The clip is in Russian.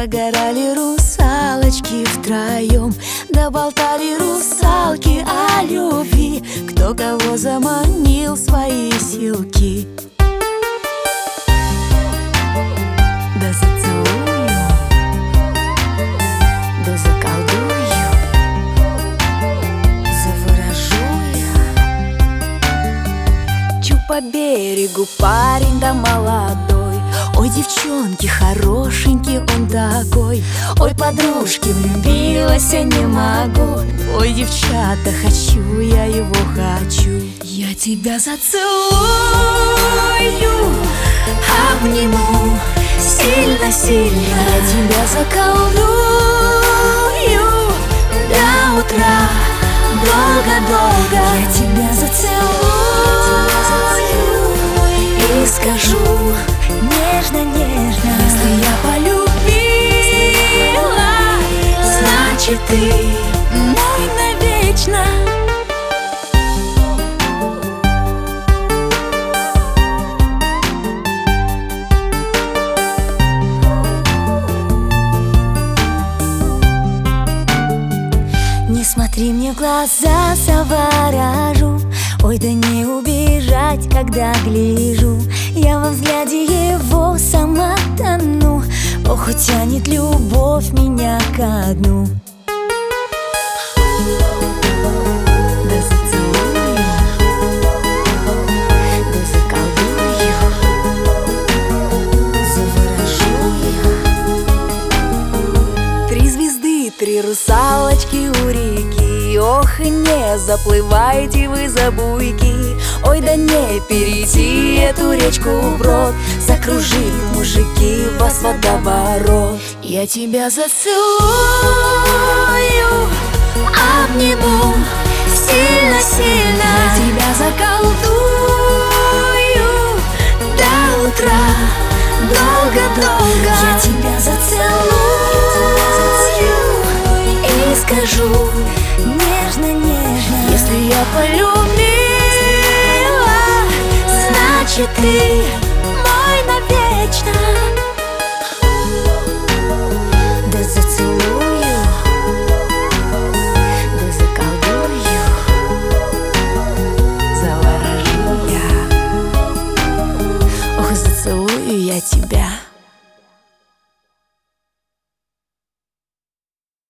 Загорали русалочки втроем, да болтали русалки о любви, кто кого заманил в свои силки. Да зацелую, да заколдую, заворожу я. Чу по берегу парень да молодой, ой, девчонки, хорошенький он такой. Ой, подружки, влюбилась я не могу. Ой, девчата, хочу, я его хочу. Я тебя зацелую, обниму сильно-сильно. Я тебя заколдую до утра, долго-долго. Я тебя зацелую и скажу нежно-нежно: если я полюбила, значит ты мой навечно. Не смотри мне в глаза, заворожу. Ой, да не убежать, когда гляжу. Я во взгляде его сама тону. Ох, тянет любовь меня ко дну. Да зацелую, да заколдую, заворожу я. 3 звезды, 3 русалочки у реки. Ох, и не заплывайте вы за буйки. Ой, да не перейти эту речку вброд, закружит мужики вас водоворот. Я тебя зацелую, обниму сильно-сильно. Я тебя заколдую до утра, долго-долго. Я тебя зацелую и скажу нежно-нежно: если я полюбила, значит ты мой навечно.